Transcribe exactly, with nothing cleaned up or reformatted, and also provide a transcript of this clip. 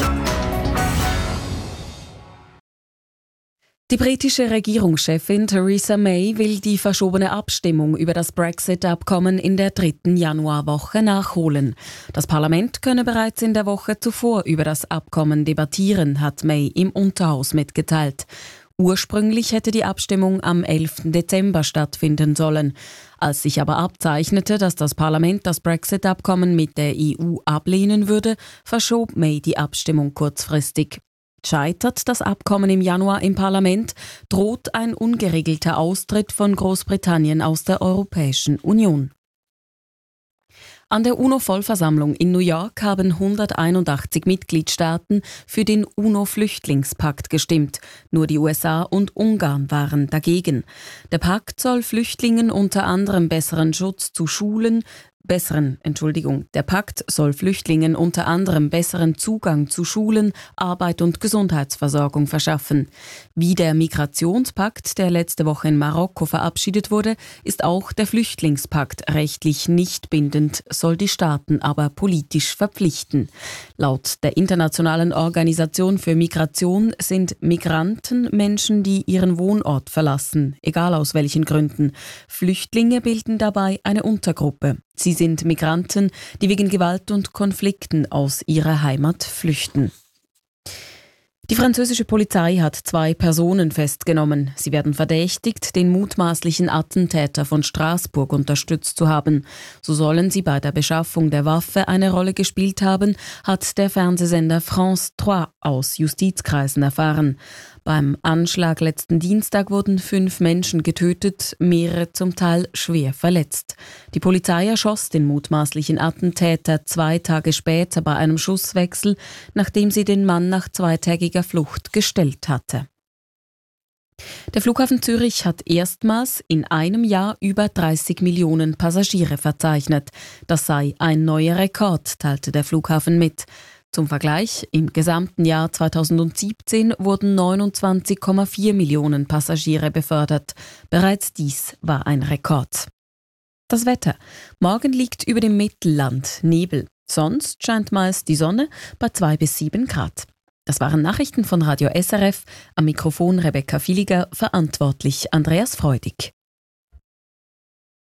Die britische Regierungschefin Theresa May will die verschobene Abstimmung über das Brexit-Abkommen in der dritten Januarwoche nachholen. Das Parlament könne bereits in der Woche zuvor über das Abkommen debattieren, hat May im Unterhaus mitgeteilt. Ursprünglich hätte die Abstimmung am elften Dezember stattfinden sollen. Als sich aber abzeichnete, dass das Parlament das Brexit-Abkommen mit der E U ablehnen würde, verschob May die Abstimmung kurzfristig. Scheitert das Abkommen im Januar im Parlament, droht ein ungeregelter Austritt von Großbritannien aus der Europäischen Union. An der UNO-Vollversammlung in New York haben hunderteinundachtzig Mitgliedstaaten für den UNO-Flüchtlingspakt gestimmt. Nur die U S A und Ungarn waren dagegen. Der Pakt soll Flüchtlingen unter anderem besseren Schutz zu Schulen, Besseren, Entschuldigung, der Pakt soll Flüchtlingen unter anderem besseren Zugang zu Schulen, Arbeit und Gesundheitsversorgung verschaffen. Wie der Migrationspakt, der letzte Woche in Marokko verabschiedet wurde, ist auch der Flüchtlingspakt rechtlich nicht bindend, soll die Staaten aber politisch verpflichten. Laut der Internationalen Organisation für Migration sind Migranten Menschen, die ihren Wohnort verlassen, egal aus welchen Gründen. Flüchtlinge bilden dabei eine Untergruppe. Sie sind Migranten, die wegen Gewalt und Konflikten aus ihrer Heimat flüchten. Die französische Polizei hat zwei Personen festgenommen. Sie werden verdächtigt, den mutmaßlichen Attentäter von Straßburg unterstützt zu haben. So sollen sie bei der Beschaffung der Waffe eine Rolle gespielt haben, hat der Fernsehsender France drei aus Justizkreisen erfahren. Beim Anschlag letzten Dienstag wurden fünf Menschen getötet, mehrere zum Teil schwer verletzt. Die Polizei erschoss den mutmaßlichen Attentäter zwei Tage später bei einem Schusswechsel, nachdem sie den Mann nach zweitägiger Flucht gestellt hatte. Der Flughafen Zürich hat erstmals in einem Jahr über dreißig Millionen Passagiere verzeichnet. Das sei ein neuer Rekord, teilte der Flughafen mit. Zum Vergleich, im gesamten Jahr zweitausendsiebzehn wurden neunundzwanzig Komma vier Millionen Passagiere befördert. Bereits dies war ein Rekord. Das Wetter. Morgen liegt über dem Mittelland Nebel. Sonst scheint meist die Sonne bei zwei bis sieben Grad. Das waren Nachrichten von Radio S R F. Am Mikrofon Rebecca Filiger, verantwortlich Andreas Freudig.